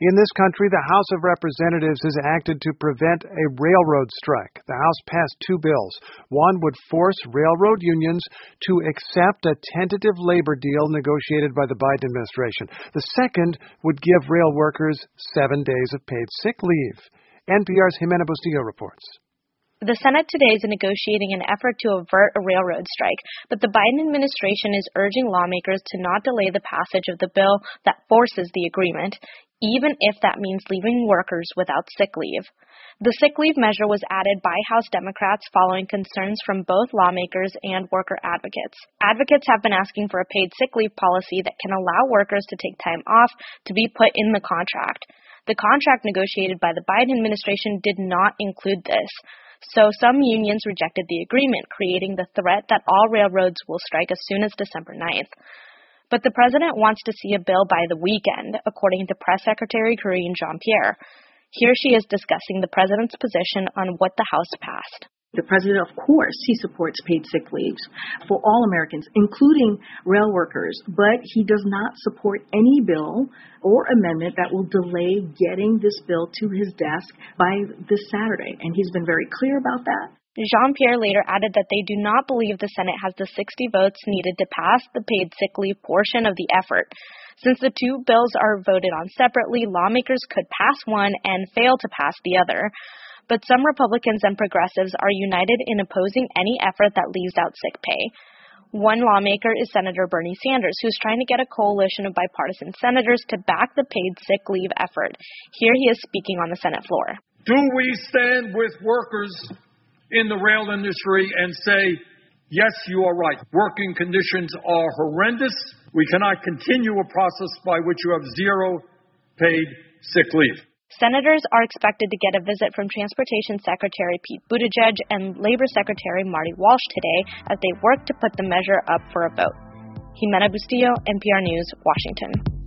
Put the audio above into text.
In this country, the House of Representatives has acted to prevent a railroad strike. The House passed two bills. One would force railroad unions to accept a tentative labor deal negotiated by the Biden administration. The second would give rail workers 7 days of paid sick leave. NPR's Jimena Bustillo reports. The Senate today is negotiating an effort to avert a railroad strike, but the Biden administration is urging lawmakers to not delay the passage of the bill that forces the agreement, even if that means leaving workers without sick leave. The sick leave measure was added by House Democrats following concerns from both lawmakers and worker advocates. Advocates have been asking for a paid sick leave policy that can allow workers to take time off to be put in the contract. The contract negotiated by the Biden administration did not include this. So some unions rejected the agreement, creating the threat that all railroads will strike as soon as December 9th. But the president wants to see a bill by the weekend, according to Press Secretary Karine Jean-Pierre. Here she is discussing the president's position on what the House passed. The president, of course, he supports paid sick leaves for all Americans, including rail workers, but he does not support any bill or amendment that will delay getting this bill to his desk by this Saturday. And he's been very clear about that. Jean-Pierre later added that they do not believe the Senate has the 60 votes needed to pass the paid sick leave portion of the effort. Since the two bills are voted on separately, lawmakers could pass one and fail to pass the other. But some Republicans and progressives are united in opposing any effort that leaves out sick pay. One lawmaker is Senator Bernie Sanders, who's trying to get a coalition of bipartisan senators to back the paid sick leave effort. Here he is speaking on the Senate floor. Do we stand with workers in the rail industry and say, yes, you are right, working conditions are horrendous. We cannot continue a process by which you have zero paid sick leave. Senators are expected to get a visit from Transportation Secretary Pete Buttigieg and Labor Secretary Marty Walsh today as they work to put the measure up for a vote. Jimena Bustillo, NPR News, Washington.